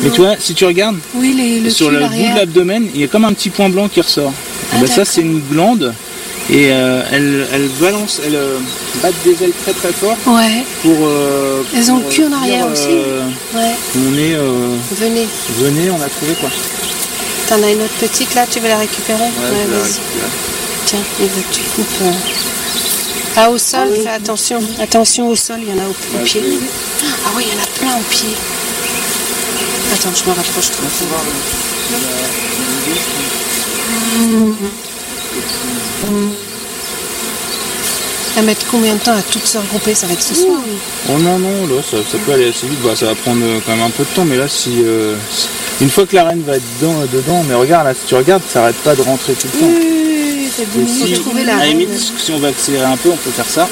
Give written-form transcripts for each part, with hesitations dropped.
Mais tu vois, si tu regardes, oui, sur le bout de l'abdomen, il y a comme un petit point blanc qui ressort. Ça, c'est une glande. Et elle balance, elle batte des ailes très très fort. Ouais. Elles ont pour le cul en arrière aussi. Ouais. On est. Venez, on a trouvé quoi. T'en as une autre petite là, tu veux la récupérer? Ouais, vas-y. Tiens, il veut que tu coupes. Ah, au sol, fais attention. Attention au sol, il y en a au pied. Ah oui, il y en a plein au pied. Attends, je me rapproche trop. Ça va mettre combien de temps à toutes se regrouper? Ça va être ce soir. Oh non, là, ça peut aller assez vite. Ça va prendre quand même un peu de temps, mais là, si une fois que la reine va être dedans, mais regarde, là, si tu regardes, ça n'arrête pas de rentrer tout le temps. Oui, ça diminue. Trouver la à la reine. limite, si on va accélérer un peu, on peut faire ça.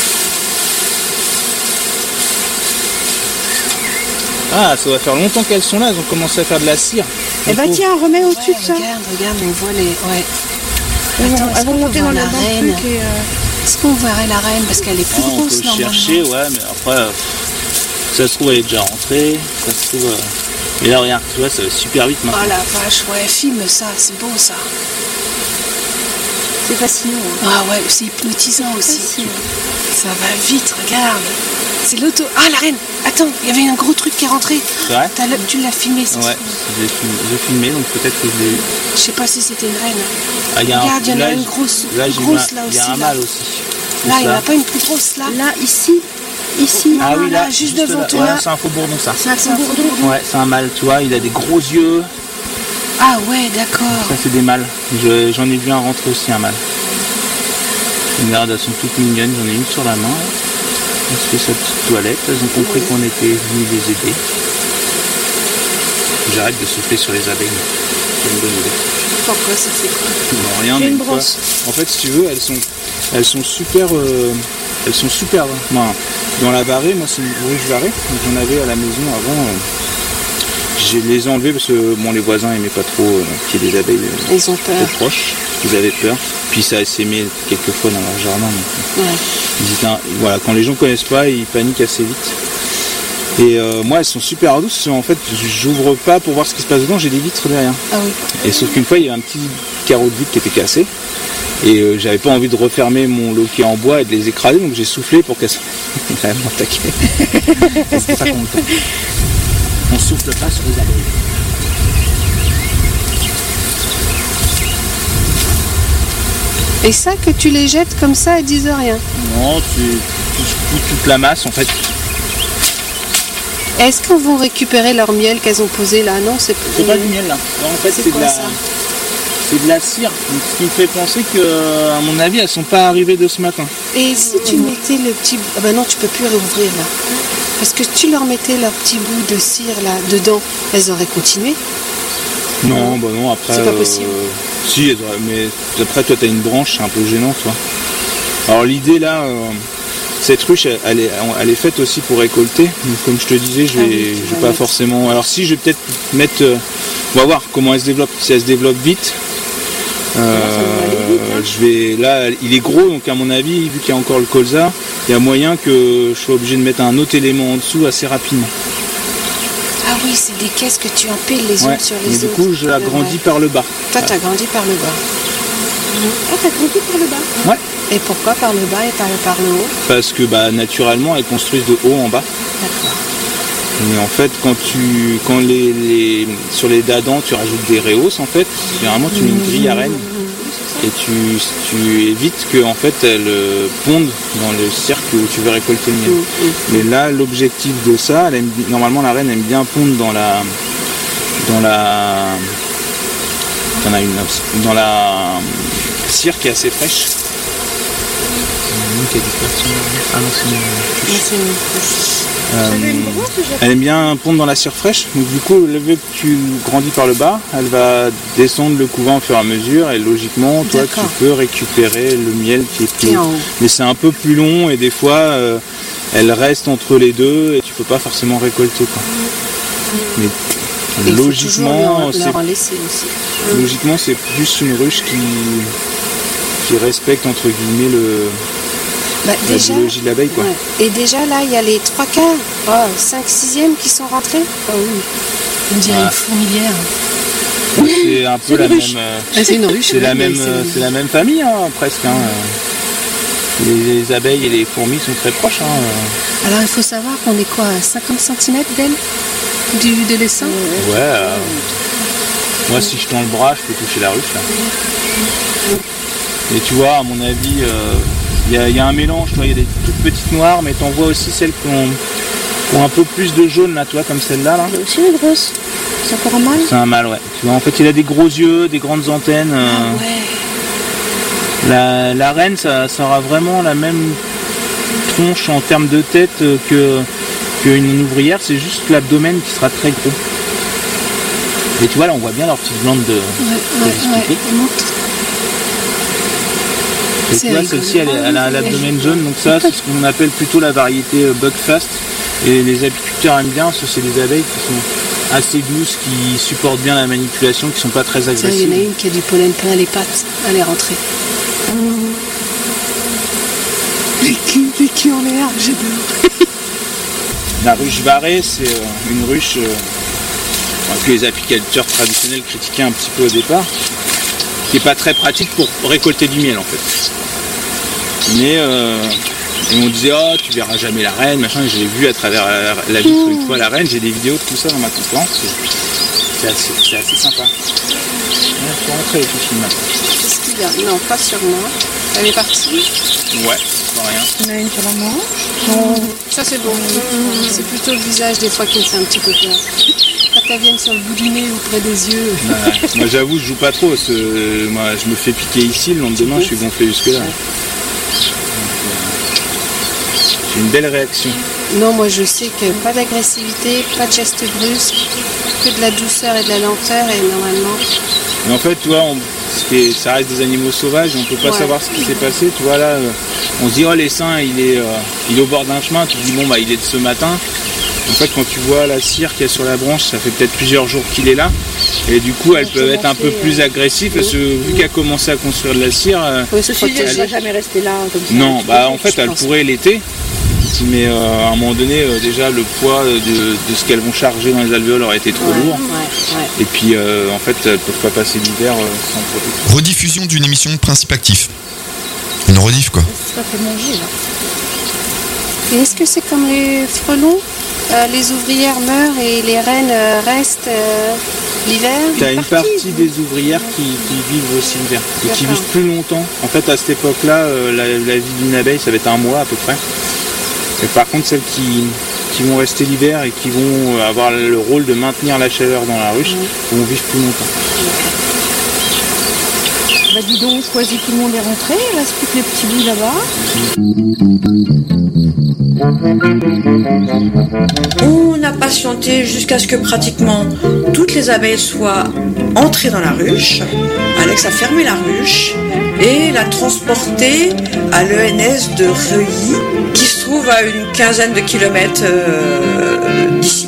Ah, ça va faire longtemps qu'elles sont là, elles ont commencé à faire de la cire. Eh ben tiens, remets au-dessus de ça. Regarde, on voit les... Ouais. Elles vont monter dans la reine. Est-ce qu'on verrait la reine? Parce qu'elle est plus grosse on peut normalement. Chercher, ouais, mais après, ça se trouve, elle est déjà rentrée. Ça se trouve... Mais là, regarde, tu vois, ça va super vite maintenant. Oh la vache, ouais, filme ça, c'est beau ça. C'est fascinant. Hein. Ah ouais, c'est hypnotisant aussi. Ça va vite, regarde. C'est l'auto... Ah, la reine! Attends, il y avait un gros truc qui est rentré. C'est vrai? Tu l'as filmé, ça? Ouais, j'ai filmé, donc peut-être que je l'ai eu. Je sais pas si c'était une reine. Ah, regarde, il y en a une grosse là aussi. Il y a un mâle aussi. Là, il n'y en a pas une plus grosse là? Là, ici. Ah oui, là, juste devant toi. Ouais, c'est un faux bourdon, ça. C'est un bourdon. Ouais, c'est un mâle, tu vois, il a des gros yeux. Ah ouais, d'accord. Ça, c'est des mâles. J'en ai vu un rentrer aussi, un mâle. Regarde, elles sont toutes mignonnes, j'en ai une sur la main. Elle se fait sa petite toilette, elles ont compris qu'on était venus les aider. J'arrête de souffler sur les abeilles. C'est une bonne idée. Pourquoi ça fait quoi? Non, rien, mais une brosse. En fait, si tu veux, elles sont super. Dans la varée, moi c'est une ruche varée, j'en avais à la maison avant. Je les ai enlevés parce que les voisins n'aimaient pas trop qu'il y ait des abeilles ils ont peur. trop proches. Ils avaient peur. Puis ça a essaimé quelques fois dans leur jardin. Donc, ils étaient, voilà, quand les gens ne connaissent pas, ils paniquent assez vite. Et moi, elles sont super douces. En fait, j'ouvre pas pour voir ce qui se passe dedans. J'ai des vitres derrière. Ah oui. Et sauf qu'une fois, il y a un petit carreau de vitre qui était cassé. Et j'avais pas envie de refermer mon loquet en bois et de les écraser, donc j'ai soufflé pour qu'elles m'attaquaient. C'est pas content. On souffle pas sur les abeilles. Et ça, que tu les jettes comme ça, elles disent rien? Non, tu fous toute la masse en fait. Est-ce qu'on va récupérer leur miel qu'elles ont posé là? Non, c'est pas du miel là. Non, en fait, c'est de la cire. Donc, ce qui me fait penser que, à mon avis, elles sont pas arrivées de ce matin. Et si tu mettais le petit... Ah ben non, tu peux plus réouvrir là. Est-ce que tu leur mettais leur petit bout de cire là dedans, elles auraient continué? Non, bah non, après... C'est pas possible. Si, elles auraient, mais après toi tu as une branche, c'est un peu gênant, tu vois. Alors l'idée là, cette ruche, elle est faite aussi pour récolter. Donc, comme je te disais, je vais pas forcément... Alors si, je vais peut-être mettre... on va voir comment elle se développe. Si elle se développe vite... je vais là, il est gros, donc à mon avis, vu qu'il y a encore le colza, il y a moyen que je sois obligé de mettre un autre élément en dessous assez rapidement. Ah oui, c'est des caisses que tu empiles les unes sur les autres. Du coup, je l'agrandis par le bas. Toi, tu as grandi par le bas. Ah, t'as grandi par le bas? Ouais. Et pourquoi par le bas et pas par le haut? Parce que naturellement, elles construisent de haut en bas. D'accord. Mais en fait, sur les dadans, tu rajoutes des rehausses en fait. Généralement, tu mets une grille à reine. Et tu évites que en fait elles pondent dans le cercle où tu veux récolter le miel. Mais là, l'objectif de ça, normalement la reine aime bien pondre dans la cire qui est assez fraîche. Elle aime bien pondre dans la cire fraîche, donc du coup, vu que tu grandis par le bas, elle va descendre le couvain au fur et à mesure, et logiquement, toi, tu peux récupérer le miel qui est plus haut. Mais c'est un peu plus long, et des fois, elle reste entre les deux, et tu peux pas forcément récolter, quoi. Mais logiquement, c'est plus une ruche qui respecte, entre guillemets, la biologie de l'abeille, quoi. Ouais. Et déjà là, il y a les 3/4, 5/6 qui sont rentrés. Ah oui. On dirait une fourmilière. C'est un peu la même. C'est une ruche. C'est la même famille, hein, presque. Hein. Les abeilles et les fourmis sont très proches. Hein. Alors il faut savoir qu'on est quoi, à 50 cm d'elle de l'essaim. Ouais. Moi, si je tends le bras, je peux toucher la ruche. Là. Et tu vois, à mon avis, il y a un mélange. Il y a des toutes petites noires, mais tu en vois aussi celles qui ont un peu plus de jaune, là, tu vois, comme celle-là. Là. Il y a aussi une grosse. C'est encore un mâle. C'est un mâle, ouais. Tu vois, en fait, il a des gros yeux, des grandes antennes. Ah ouais. La reine, ça aura vraiment la même tronche en termes de tête qu'une ouvrière. C'est juste l'abdomen qui sera très gros. Et tu vois, là, on voit bien leur petite glande de expliquer. Et tu vois, celle-ci, elle a l'abdomen jaune. Donc ça, c'est ce qu'on appelle plutôt la variété Buckfast. Et les apiculteurs aiment bien, parce que c'est des abeilles qui sont assez douces, qui supportent bien la manipulation, qui ne sont pas très agressives. Il y en a une qui a du pollen plein les pattes. Elle est rentrée. Mais qui en l'air, j'ai peur. La ruche varée, c'est une ruche que les apiculteurs traditionnels critiquaient un petit peu au départ, qui n'est pas très pratique pour récolter du miel en fait. Mais et on disait oh tu verras jamais la reine, machin, et je l'ai vu à travers la vitre une fois la reine, j'ai des vidéos de tout ça dans ma conférence, c'est assez sympa. Il faut rentrer les filles maintenant. Qu'est-ce qu'il y a? Non, pas sur moi. Elle est partie? Ouais, pas rien. Il y en a une sur la manche. Ça c'est bon. C'est plutôt le visage des fois qui me fait un petit peu peur. Quand elles viennent sur le bout du nez ou près des yeux. Ouais. Moi j'avoue je joue pas trop, parce que moi je me fais piquer ici, le lendemain je suis gonflé jusque là. J'ai une belle réaction. Non, moi je sais que pas d'agressivité, pas de gestes brusques, que de la douceur et de la lenteur et normalement. Mais en fait, tu vois, ça reste des animaux sauvages, on peut pas savoir ce qui s'est passé. Tu vois là, on se dit oh l'essaim il est au bord d'un chemin, tu te dis bon bah il est de ce matin. En fait quand tu vois la cire qu'il y a sur la branche, ça fait peut-être plusieurs jours qu'il est là. Et du coup elles peuvent être un peu plus agressives parce que vu qu'elle a commencé à construire de la cire. Elle ne va jamais rester là comme ça. Non, bah en fait elle pourrait l'été. Mais à un moment donné, déjà le poids de ce qu'elles vont charger dans les alvéoles aurait été trop lourd. Et puis en fait, elles ne peuvent pas passer l'hiver sans protection. Rediffusion d'une émission de Principe Actif. Une rediff quoi. Ça fait manger là. Et est-ce que c'est comme les frelons? Les ouvrières meurent et les reines restent l'hiver? Tu as une partie des ouvrières qui vivent aussi l'hiver et qui vivent plus longtemps. En fait, à cette époque-là, la vie d'une abeille, ça va être un mois à peu près. Et par contre, celles qui vont rester l'hiver et qui vont avoir le rôle de maintenir la chaleur dans la ruche vont vivre plus longtemps. Bah dis donc, quasi tout le monde est rentré, il reste plus que les petits bouts là-bas. On a patienté jusqu'à ce que pratiquement toutes les abeilles soient entrées dans la ruche. Alex a fermé la ruche et l'a transportée à l'ENS de Reuilly, qui se trouve à une quinzaine de kilomètres d'ici.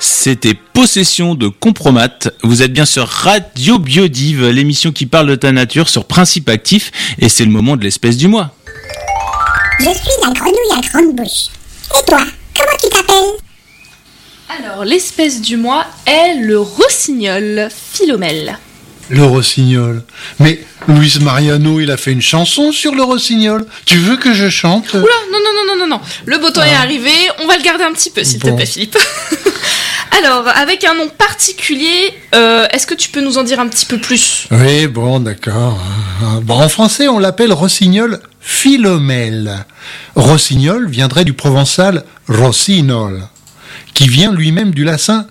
C'était Possession de Compromat. Vous êtes bien sur Radio Biodive, l'émission qui parle de ta nature sur Principe Actif, et c'est le moment de l'espèce du mois. Je suis la grenouille à grande bouche. Et toi, comment tu t'appelles ? Alors, l'espèce du mois est le rossignol philomèle. Le rossignol. Mais Luis Mariano, il a fait une chanson sur le rossignol. Tu veux que je chante ? Oula, non. Le beau temps est arrivé, on va le garder un petit peu, s'il te plaît, Philippe. Alors, avec un nom particulier, est-ce que tu peux nous en dire un petit peu plus ? Oui, bon, d'accord. Bon, en français, on l'appelle rossignol philomèle. Rossignol viendrait du provençal rossinol, qui vient lui-même du latin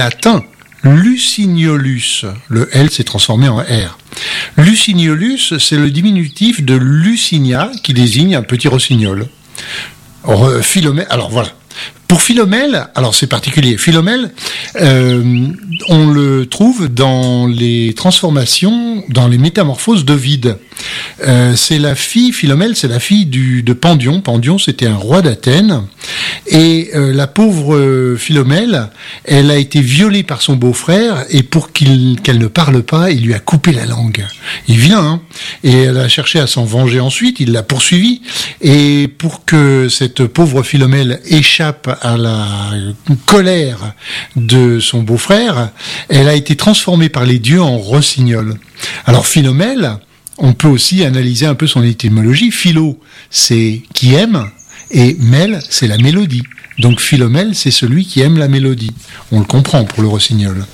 Lucignolus. Le L s'est transformé en R. Lucignolus, c'est le diminutif de Lucinia, qui désigne un petit rossignol. Philomèle, alors voilà. Pour Philomèle, alors c'est particulier. Philomèle, on le trouve dans les transformations, dans les métamorphoses d'Ovide. C'est la fille, Philomèle, c'est la fille de Pandion. Pandion, c'était un roi d'Athènes. Et la pauvre Philomèle, elle a été violée par son beau-frère, et pour qu'elle ne parle pas, il lui a coupé la langue. Il vient, hein. Et elle a cherché à s'en venger ensuite, il l'a poursuivie. Et pour que cette pauvre Philomèle échappe à la colère de son beau-frère, elle a été transformée par les dieux en rossignol. Alors Philomèle, on peut aussi analyser un peu son étymologie. Philo, c'est qui aime, et mêle, c'est la mélodie. Donc Philomèle, c'est celui qui aime la mélodie. On le comprend pour le rossignol.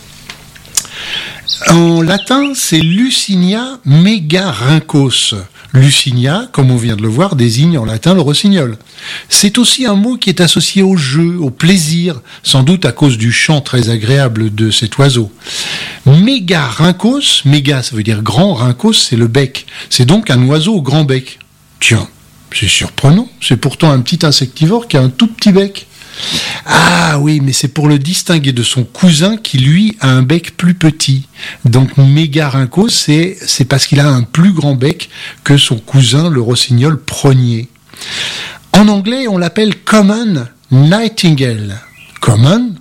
En latin, c'est Lucinia megarynchos. Lucinia, comme on vient de le voir, désigne en latin le rossignol. C'est aussi un mot qui est associé au jeu, au plaisir, sans doute à cause du chant très agréable de cet oiseau. Megarynchos, méga ça veut dire grand, rynchos c'est le bec. C'est donc un oiseau au grand bec. Tiens, c'est surprenant, c'est pourtant un petit insectivore qui a un tout petit bec. Ah oui, mais c'est pour le distinguer de son cousin qui, lui, a un bec plus petit. Donc mégarynchos, c'est parce qu'il a un plus grand bec que son cousin, le rossignol progné. En anglais, on l'appelle common nightingale. Commun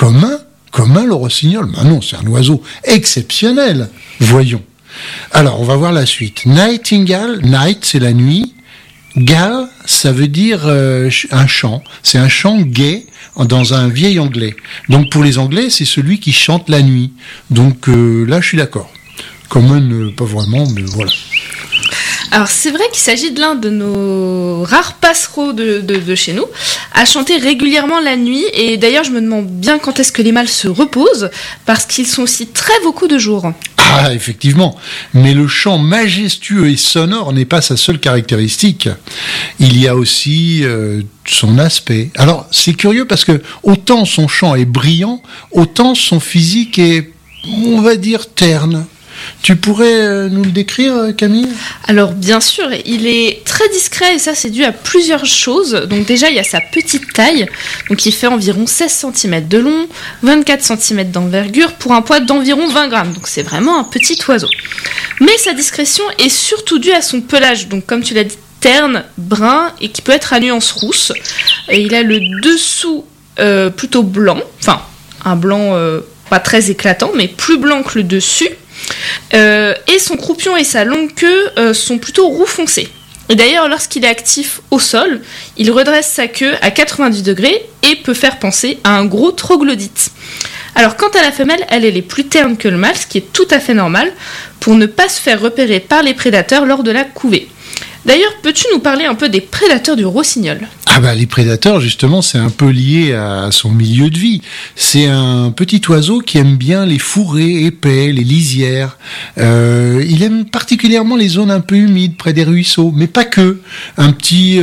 le rossignol. Ben non, c'est un oiseau exceptionnel. Voyons. Alors, on va voir la suite. Nightingale, night, c'est la nuit. Gal, ça veut dire un chant. C'est un chant gai dans un vieil anglais. Donc pour les Anglais, c'est celui qui chante la nuit. Donc là, je suis d'accord. Common, pas vraiment, mais voilà. Alors c'est vrai qu'il s'agit de l'un de nos rares passereaux de chez nous à chanter régulièrement la nuit, et d'ailleurs je me demande bien quand est-ce que les mâles se reposent, parce qu'ils sont aussi très beaucoup de jours. Ah, effectivement, mais le chant majestueux et sonore n'est pas sa seule caractéristique. Il y a aussi son aspect. Alors c'est curieux parce que autant son chant est brillant, autant son physique est, on va dire, terne. Tu pourrais nous le décrire, Camille ? Alors bien sûr, il est très discret, et ça c'est dû à plusieurs choses. Donc déjà il y a sa petite taille, donc il fait environ 16 cm de long, 24 cm d'envergure pour un poids d'environ 20 grammes. Donc c'est vraiment un petit oiseau. Mais sa discrétion est surtout due à son pelage, donc comme tu l'as dit, terne, brun, et qui peut être à nuance rousse. Et il a le dessous plutôt blanc, enfin un blanc pas très éclatant, mais plus blanc que le dessus. Et son croupion et sa longue queue sont plutôt roux foncé. Et d'ailleurs, lorsqu'il est actif au sol, il redresse sa queue à 90 degrés et peut faire penser à un gros troglodyte. Alors quant à la femelle, elle est plus terne que le mâle, ce qui est tout à fait normal, pour ne pas se faire repérer par les prédateurs lors de la couvée. D'ailleurs, peux-tu nous parler un peu des prédateurs du rossignol ? Ah bah les prédateurs, justement, c'est un peu lié à son milieu de vie. C'est un petit oiseau qui aime bien les fourrés épais, les lisières. Il aime particulièrement les zones un peu humides, près des ruisseaux, mais pas que. Un petit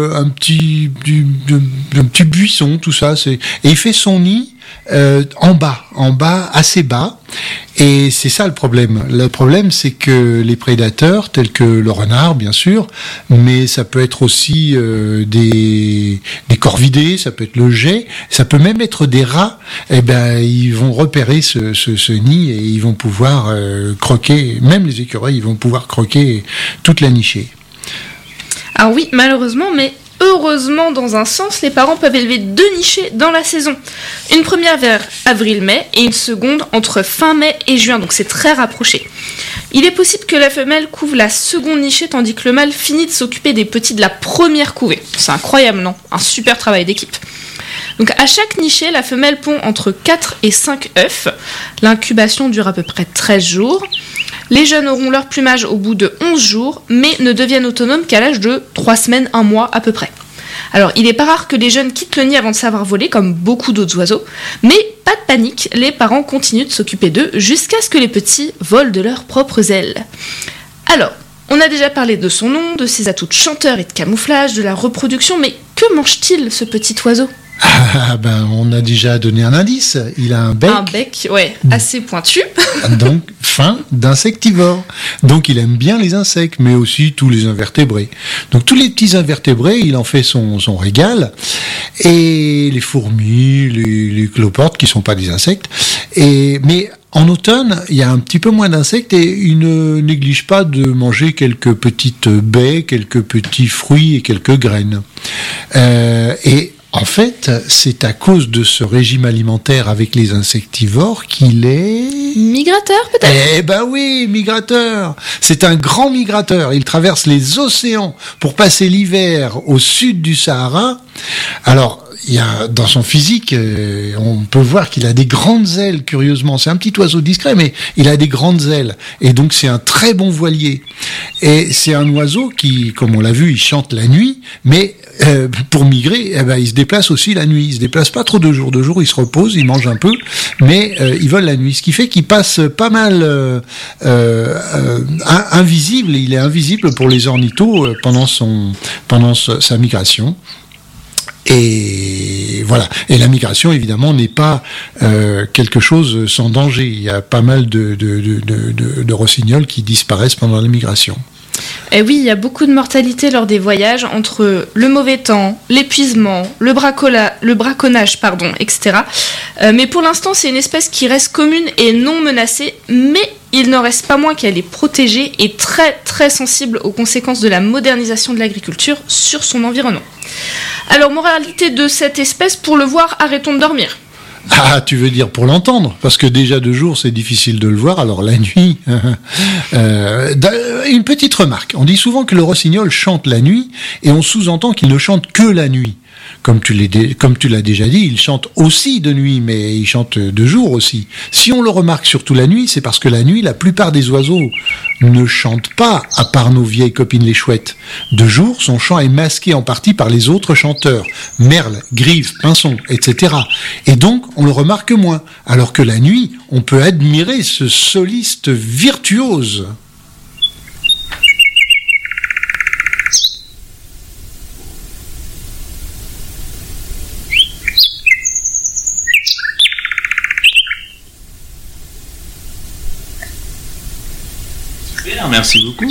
buisson, tout ça. Et il fait son nid en bas, assez bas. Et c'est ça le problème. Le problème, c'est que les prédateurs, tels que le renard, bien sûr, mais ça peut être aussi des corvidés, ça peut être le geai, ça peut même être des rats. Eh ben, ils vont repérer ce nid et ils vont pouvoir croquer. Même les écureuils, ils vont pouvoir croquer toute la nichée. Alors oui, malheureusement, mais heureusement, dans un sens, les parents peuvent élever 2 nichées dans la saison. Une première vers avril-mai et une seconde entre fin mai et juin, donc c'est très rapproché. Il est possible que la femelle couve la seconde nichée tandis que le mâle finit de s'occuper des petits de la première couvée. C'est incroyable, non ? Un super travail d'équipe. Donc à chaque nichée, la femelle pond entre 4 et 5 œufs. L'incubation dure à peu près 13 jours. Les jeunes auront leur plumage au bout de 11 jours, mais ne deviennent autonomes qu'à l'âge de 3 semaines, 1 mois à peu près. Alors, il n'est pas rare que les jeunes quittent le nid avant de savoir voler, comme beaucoup d'autres oiseaux, mais pas de panique, les parents continuent de s'occuper d'eux jusqu'à ce que les petits volent de leurs propres ailes. Alors, on a déjà parlé de son nom, de ses atouts de chanteur et de camouflage, de la reproduction, mais que mange-t-il, ce petit oiseau ? On a déjà donné un indice. Il a un bec. Un bec, ouais, assez pointu. Donc, fin d'insectivore. Donc, il aime bien les insectes, mais aussi tous les invertébrés. Donc, tous les petits invertébrés, il en fait son régal. Et les fourmis, les cloportes, qui sont pas des insectes. Mais en automne, il y a un petit peu moins d'insectes et il ne néglige pas de manger quelques petites baies, quelques petits fruits et quelques graines. En fait, c'est à cause de ce régime alimentaire avec les insectivores qu'il est... Migrateur, peut-être ? Eh ben oui, migrateur. C'est un grand migrateur. Il traverse les océans pour passer l'hiver au sud du Sahara. Alors, il y a, dans son physique, on peut voir qu'il a des grandes ailes, curieusement. C'est un petit oiseau discret, mais il a des grandes ailes. Et donc, c'est un très bon voilier. Et c'est un oiseau qui, comme on l'a vu, il chante la nuit, mais pour migrer, il se déplace aussi la nuit. Il se déplace pas trop de jour. De jour, il se repose, il mange un peu, mais il vole la nuit. Ce qui fait qu'il passe pas mal invisible. Il est invisible pour les ornithos pendant sa migration. Et voilà. Et la migration, évidemment, n'est pas quelque chose sans danger. Il y a pas mal de rossignols qui disparaissent pendant la migration. Et oui, il y a beaucoup de mortalité lors des voyages entre le mauvais temps, l'épuisement, le braconnage, etc. Mais pour l'instant, c'est une espèce qui reste commune et non menacée, mais il n'en reste pas moins qu'elle est protégée et très très sensible aux conséquences de la modernisation de l'agriculture sur son environnement. Alors, moralité de cette espèce, pour le voir, arrêtons de dormir. Ah, tu veux dire pour l'entendre ? Parce que déjà de jour, c'est difficile de le voir, alors la nuit... Une petite remarque. On dit souvent que le rossignol chante la nuit, et on sous-entend qu'il ne chante que la nuit. Comme tu l'as déjà dit, il chante aussi de nuit, mais il chante de jour aussi. Si on le remarque surtout la nuit, c'est parce que la nuit, la plupart des oiseaux ne chantent pas, à part nos vieilles copines les chouettes. De jour, son chant est masqué en partie par les autres chanteurs, merles, grives, pinsons, etc. Et donc, on le remarque moins. Alors que la nuit, on peut admirer ce soliste virtuose. Merci beaucoup.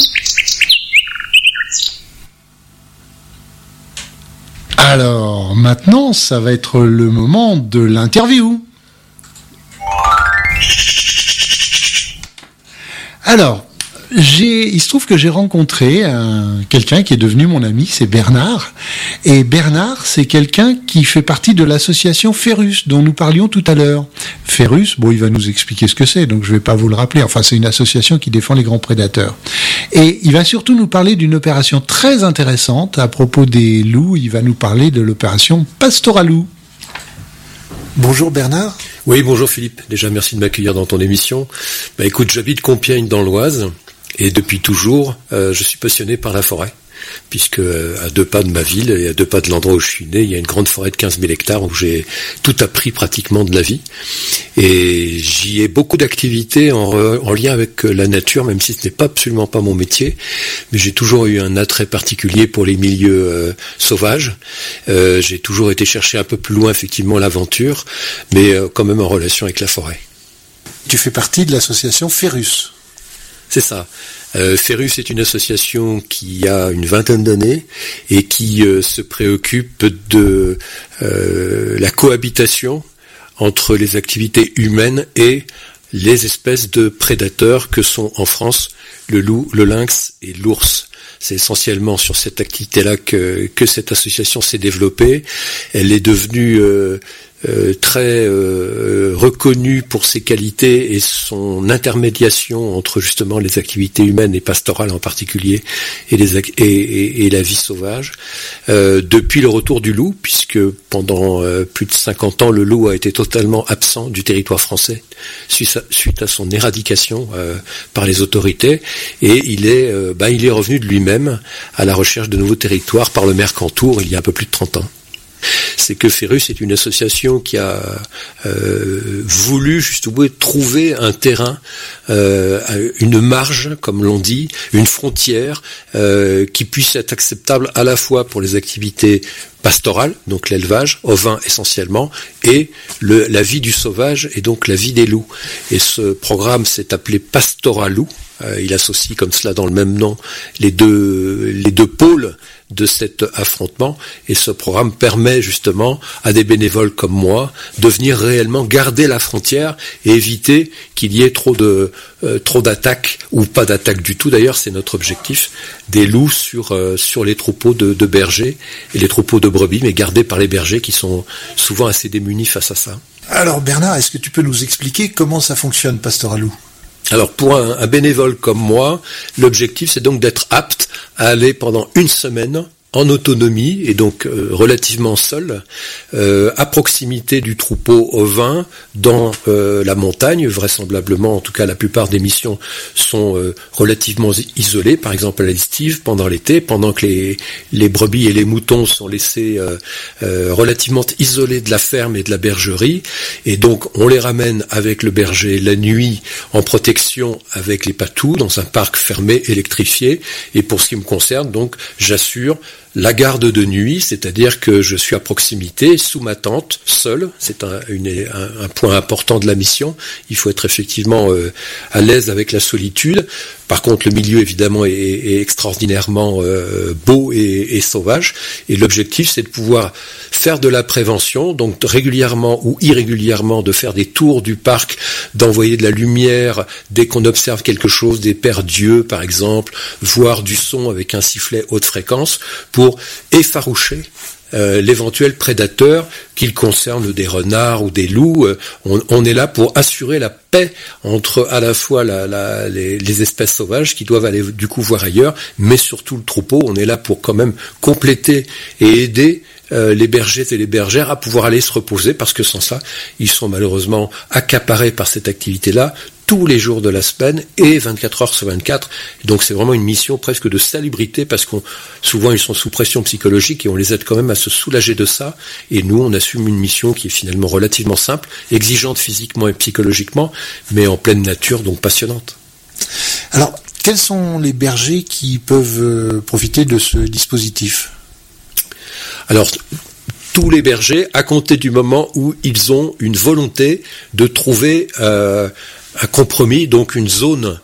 Alors, maintenant, ça va être le moment de l'interview. Alors, il se trouve que j'ai rencontré quelqu'un qui est devenu mon ami, c'est Bernard. Et Bernard, c'est quelqu'un qui fait partie de l'association Ferrus, dont nous parlions tout à l'heure. Ferrus, il va nous expliquer ce que c'est, donc je vais pas vous le rappeler. Enfin, c'est une association qui défend les grands prédateurs. Et il va surtout nous parler d'une opération très intéressante à propos des loups. Il va nous parler de l'opération Pastoralou. Bonjour Bernard. Oui, bonjour Philippe. Déjà, merci de m'accueillir dans ton émission. Écoute, j'habite Compiègne dans l'Oise. Et depuis toujours, je suis passionné par la forêt, puisque à 2 pas de ma ville et à 2 pas de l'endroit où je suis né, il y a une grande forêt de 15 000 hectares où j'ai tout appris pratiquement de la vie. Et j'y ai beaucoup d'activités en lien avec la nature, même si ce n'est absolument pas mon métier. Mais j'ai toujours eu un attrait particulier pour les milieux sauvages. J'ai toujours été chercher un peu plus loin, effectivement, l'aventure, mais quand même en relation avec la forêt. Tu fais partie de l'association Ferrus. C'est ça. Ferrus est une association qui a une 20aine d'années et qui se préoccupe de la cohabitation entre les activités humaines et les espèces de prédateurs que sont en France le loup, le lynx et l'ours. C'est essentiellement sur cette activité-là que cette association s'est développée. Elle est devenue très reconnue pour ses qualités et son intermédiation entre justement les activités humaines et pastorales en particulier et la vie sauvage. Depuis le retour du loup, puisque pendant plus de 50 ans le loup a été totalement absent du territoire français suite à son éradication par les autorités, et il est revenu de lui-même à la recherche de nouveaux territoires par le Mercantour il y a un peu plus de 30 ans. C'est que Ferus est une association qui a voulu justement trouver un terrain, une marge, comme l'on dit, une frontière qui puisse être acceptable à la fois pour les activités pastorales, donc l'élevage, ovin essentiellement, et la vie du sauvage et donc la vie des loups. Et ce programme s'est appelé Pastoraloup. Il associe comme cela dans le même nom les deux pôles de cet affrontement, et ce programme permet justement à des bénévoles comme moi de venir réellement garder la frontière et éviter qu'il y ait trop d'attaques, ou pas d'attaques du tout d'ailleurs, c'est notre objectif, des loups sur les troupeaux de bergers et les troupeaux de brebis, mais gardés par les bergers qui sont souvent assez démunis face à ça. Alors Bernard, est-ce que tu peux nous expliquer comment ça fonctionne, Pastoraloup ? Alors pour un bénévole comme moi, l'objectif c'est donc d'être apte à aller pendant une semaine en autonomie et donc relativement seul, à proximité du troupeau ovin dans la montagne. Vraisemblablement, en tout cas la plupart des missions sont relativement isolées, par exemple à l'estive, pendant l'été, pendant que les brebis et les moutons sont laissés relativement isolés de la ferme et de la bergerie, et donc on les ramène avec le berger la nuit en protection avec les patous dans un parc fermé électrifié. Et pour ce qui me concerne, donc j'assure la garde de nuit, c'est-à-dire que je suis à proximité, sous ma tente, seul. C'est un point important de la mission. Il faut être effectivement à l'aise avec la solitude. Par contre, le milieu, évidemment, est extraordinairement beau et sauvage. Et l'objectif, c'est de pouvoir faire de la prévention, donc régulièrement ou irrégulièrement, de faire des tours du parc, d'envoyer de la lumière dès qu'on observe quelque chose, des perdrieux, par exemple, voire du son avec un sifflet haute fréquence, pour effaroucher l'éventuel prédateur, qu'il concerne des renards ou des loups. On est là pour assurer la paix entre à la fois les espèces sauvages qui doivent aller du coup voir ailleurs, mais surtout le troupeau. On est là pour quand même compléter et aider les bergers et les bergères à pouvoir aller se reposer, parce que sans ça, ils sont malheureusement accaparés par cette activité-là tous les jours de la semaine et 24 heures sur 24. Donc c'est vraiment une mission presque de salubrité, parce qu'on souvent ils sont sous pression psychologique et on les aide quand même à se soulager de ça. Et nous, on assume une mission qui est finalement relativement simple, exigeante physiquement et psychologiquement, mais en pleine nature, donc passionnante. Alors, quels sont les bergers qui peuvent profiter de ce dispositif ? Alors, tous les bergers, à compter du moment où ils ont une volonté de trouver un compromis, donc une zone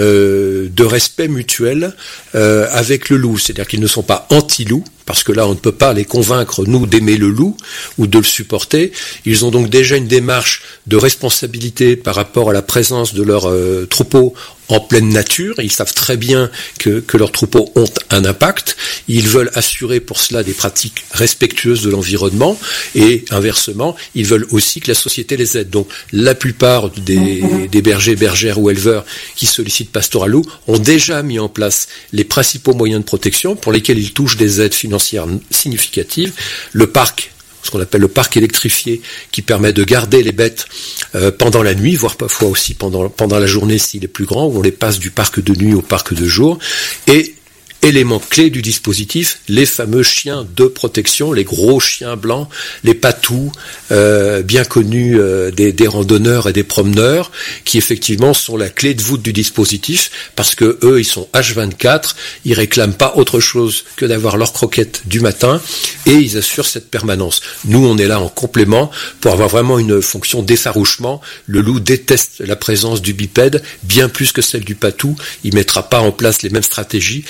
de respect mutuel avec le loup. C'est-à-dire qu'ils ne sont pas anti-loup, parce que là on ne peut pas les convaincre, nous, d'aimer le loup ou de le supporter. Ils ont donc déjà une démarche de responsabilité par rapport à la présence de leur troupeau en pleine nature. Ils savent très bien que leurs troupeaux ont un impact. Ils veulent assurer pour cela des pratiques respectueuses de l'environnement, et inversement, ils veulent aussi que la société les aide. Donc la plupart des bergers, bergères ou éleveurs qui sollicitent Pastoraloup ont déjà mis en place les principaux moyens de protection pour lesquels ils touchent des aides financières significatives. Le parc, ce qu'on appelle le parc électrifié, qui permet de garder les bêtes pendant la nuit, voire parfois aussi pendant la journée s'il est plus grand, où on les passe du parc de nuit au parc de jour. Et élément clé du dispositif, les fameux chiens de protection, les gros chiens blancs, les patous, bien connus des randonneurs et des promeneurs, qui effectivement sont la clé de voûte du dispositif, parce que eux, ils sont H24, ils réclament pas autre chose que d'avoir leur croquette du matin, et ils assurent cette permanence. Nous, on est là en complément pour avoir vraiment une fonction d'effarouchement. Le loup déteste la présence du bipède bien plus que celle du patou. Il mettra pas en place les mêmes stratégies, et donc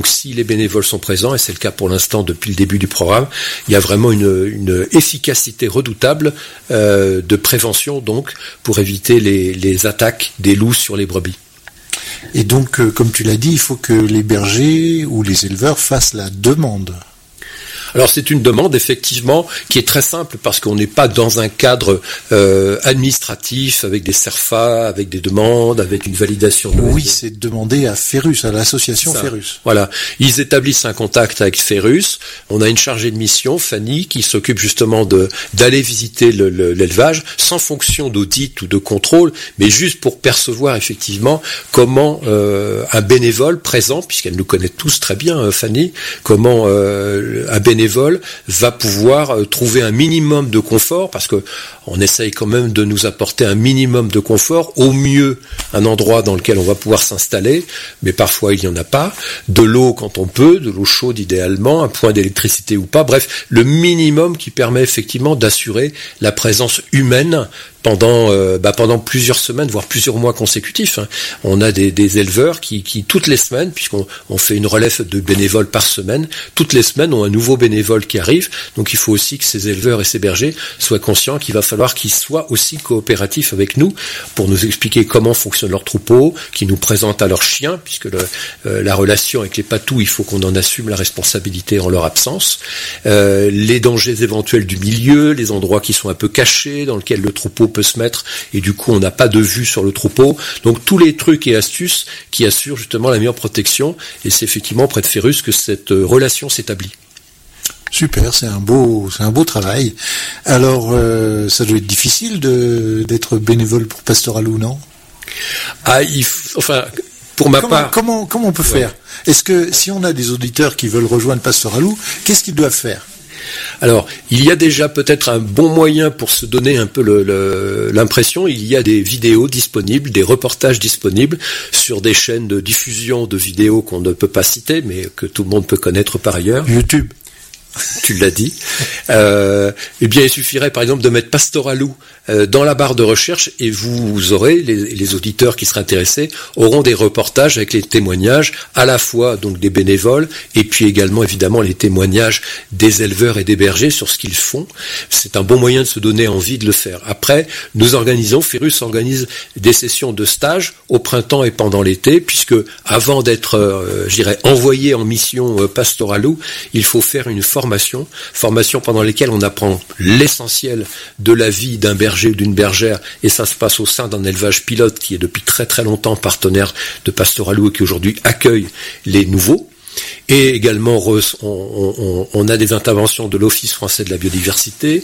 Donc si les bénévoles sont présents, et c'est le cas pour l'instant depuis le début du programme, il y a vraiment une efficacité redoutable de prévention donc pour éviter les attaques des loups sur les brebis. Et donc, comme tu l'as dit, il faut que les bergers ou les éleveurs fassent la demande. Alors c'est une demande effectivement qui est très simple parce qu'on n'est pas dans un cadre administratif avec des CERFA, avec des demandes, avec une validation. Oui, c'est demandé à Ferrus, à l'association Ferrus. Voilà, ils établissent un contact avec Ferrus. On a une chargée de mission, Fanny, qui s'occupe justement d'aller visiter l'élevage sans fonction d'audit ou de contrôle, mais juste pour percevoir effectivement comment un bénévole présent, puisqu'elle nous connaît tous très bien, Fanny, comment un bénévole va pouvoir trouver un minimum de confort, parce que on essaye quand même de nous apporter un minimum de confort, au mieux un endroit dans lequel on va pouvoir s'installer, mais parfois il n'y en a pas, de l'eau quand on peut, de l'eau chaude idéalement, un point d'électricité ou pas, bref, le minimum qui permet effectivement d'assurer la présence humaine pendant plusieurs semaines, voire plusieurs mois consécutifs. On a des éleveurs qui toutes les semaines, puisqu'on fait une relève de bénévoles par semaine, toutes les semaines ont un nouveau bénévole qui arrive. Donc il faut aussi que ces éleveurs et ces bergers soient conscients qu'il va falloir qu'ils soient aussi coopératifs avec nous pour nous expliquer comment fonctionne leur troupeau, qu'ils nous présentent à leurs chiens, puisque la relation avec les patous, il faut qu'on en assume la responsabilité en leur absence. Les dangers éventuels du milieu, les endroits qui sont un peu cachés, dans lesquels le troupeau peut se mettre et du coup on n'a pas de vue sur le troupeau. Donc tous les trucs et astuces qui assurent justement la meilleure protection, et c'est effectivement auprès de Ferrus que cette relation s'établit. Super, c'est un beau travail. Alors ça doit être difficile d'être bénévole pour Pastoralou, non? Pour ma part, comment on peut faire? Est-ce que si on a des auditeurs qui veulent rejoindre Pastoralou, qu'est-ce qu'ils doivent faire? Alors, il y a déjà peut-être un bon moyen pour se donner un peu l'impression. Il y a des vidéos disponibles, des reportages disponibles sur des chaînes de diffusion de vidéos qu'on ne peut pas citer, mais que tout le monde peut connaître par ailleurs. YouTube. Tu l'as dit. Eh bien, il suffirait par exemple de mettre Pastoralou dans la barre de recherche et vous aurez, les auditeurs qui seraient intéressés auront des reportages avec les témoignages à la fois donc des bénévoles et puis également évidemment les témoignages des éleveurs et des bergers sur ce qu'ils font. C'est un bon moyen de se donner envie de le faire. Après, Ferrus organise des sessions de stage au printemps et pendant l'été, puisque avant d'être, envoyé en mission Pastoralou, il faut faire une formation pendant laquelle on apprend l'essentiel de la vie d'un berger ou d'une bergère, et ça se passe au sein d'un élevage pilote qui est depuis très très longtemps partenaire de Pastoralou et qui aujourd'hui accueille les nouveaux. Et également, on a des interventions de l'Office français de la biodiversité,